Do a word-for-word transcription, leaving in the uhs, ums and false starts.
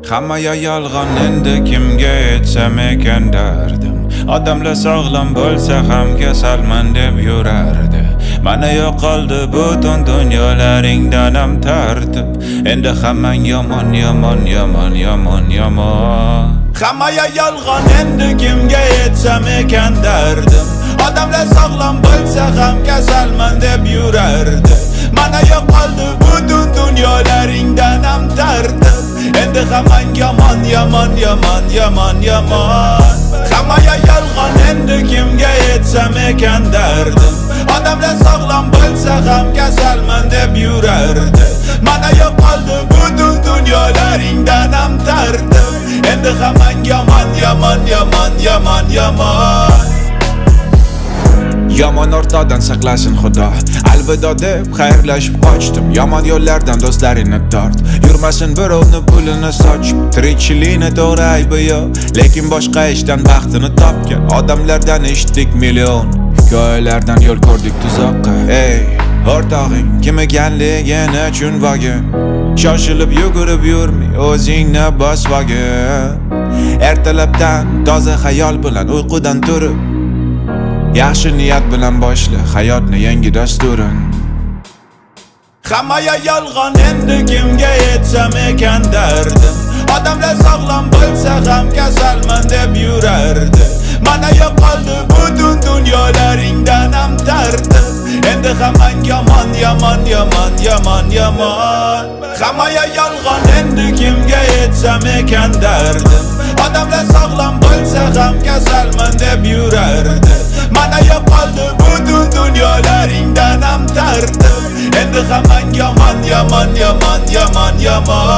Hammaga yolg'on, endi kimga aytsam ekan dardim. Odamlar sog'lom bo'lsa ham kasalman deb yurardi. Mana yo'qoldi butun dunyolaringdan ham tartib. Endi hammang yomon, yomon, yomon, yomon, yomon. Hammaga yolg'on, endi kimga aytsam ekan dardim. Odamlar sog'lom bo'lsa ham kasalman deb yurardi. Mana yo'qoldi butun dunyolaringdan ham tartib. Endi hammang yomon, yomon, yomon, yomon, yomon. Hammaga yolg'on, endi kimga aytsam ekan dardim. Odamlar sog'lom bo'lsa ham kasalman deb yurardi. Mana yo'qoldi butun dunyolaringdan ham tartib. Endi hammang yomon, yomon, yomon, yomon, yomon. Yomon o'rtadan saqlasin Xudo. Alvido deb xayrlashib qochdim. Yomon yo'llardan do'stlaringni tort. Yurmasin birovni pulini sochib. Tirikchilikni to'g'ri aybi yo'q, lekin boshqa ishdan baxtini topgan odamlardan eshitdik million. Hikoyalardan yo'l ko'rdik tuzoqqa. Ey, o'rtog'ing kim ekanligini tushunmagin. Shoshilib yugurib yurmay o'zingni bosmagin. Ertalabdan toza xayol bilan uyqudan turib, yaxshi niyat bilan boshla hayotni yangi dasturin. Hammaga yolg'on, endi kimga aytsam ekan dardim. Odamlar sog'lom bo'lsa ham kasalman deb yurardi. Mana yo'qoldi butun dunyolaringdan ham tartib. Endi hammang yomon, yomon, yomon, yomon, yomon. Hammaga yolg'on, endi kimga aytsam ekan dardim. Odamlar sog'lom bo'lsa ham kasalman deb yurardi. Mana yo'qoldi butun dunyolaringdan ham tartib. Endi hammang yomon, yomon, yomon, yomon, yomon.